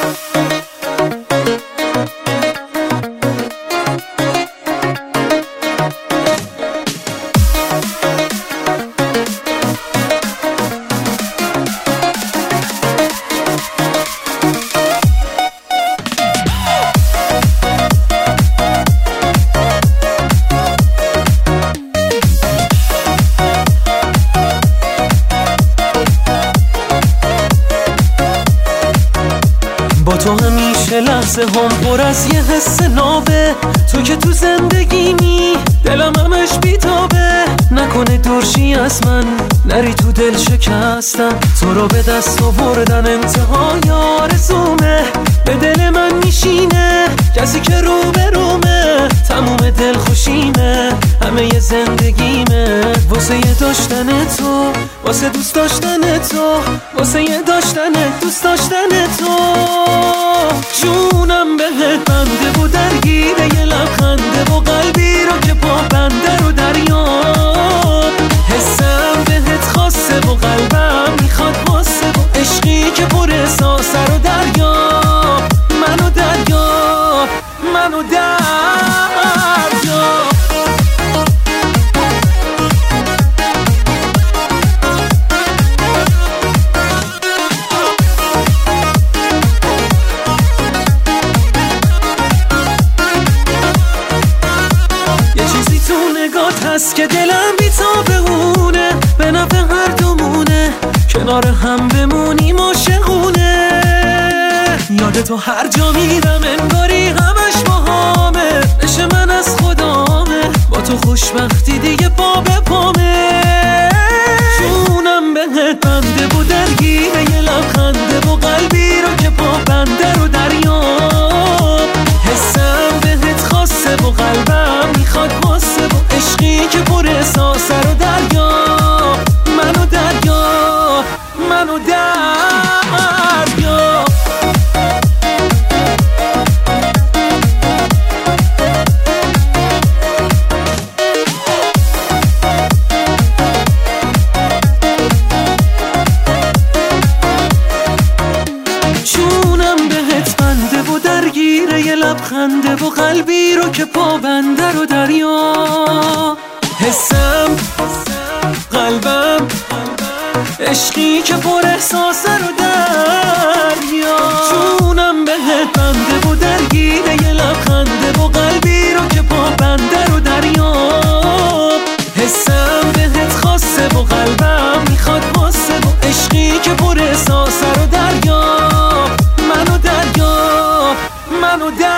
با تو همیشه لحظه هم پر از یه حس نابه، تو که تو زندگیمی دلم همش بیتابه. نکنه دورشی از من نری تو دل شکستن، تو رو به دست آوردن انتهای آرزومه. به دل من میشینه کسی که رو به رومه، تموم دل خوشیمه همه ی زندگیمه. واسه یه داشتن تو، واسه دوست داشتن تو، واسه یه داشتن دوست داشتن تو. جونم بهت بنده و درگیره یه لبخنده و قلبی رو که پا بنده رو دریاب. حسم بهت خاصه و قلبم میخواد واسه و عشقی که پر احساسه رو دریاب. منو دریاب، منو دریاب. هست که دلم بی‌تابونه، به نفع هر دومونه، کنار هم بمونیم عاشقونه. یاد تو هر جا میرم انگاری همش باهامه، عشق من از خدامه، با تو خوشبختی دیگه پا به پامه. جونم بهت بنده و درگیره یه لبخنده و قلبی رو که پا بنده رو دریاب. حسم بهت خاصه و قلبم میخواد واسه و عشقی که پر احساسه رو دریاب. منو دریاب، منو دریاب. جونم بهت بنده و درگیره یه لبخنده و قلبی رو که پا بنده رو دریاب. حسم، قلبم، عشقی که پر احساسه رو دریاب. جونم بهت بنده و درگیره یه لبخنده و قلبی رو که پا بنده رو دریاب. حسم بهت خاصه و قلبم میخواد واسه و عشقی که پر احساسه رو دریاب. منو دریاب، منو دریاب.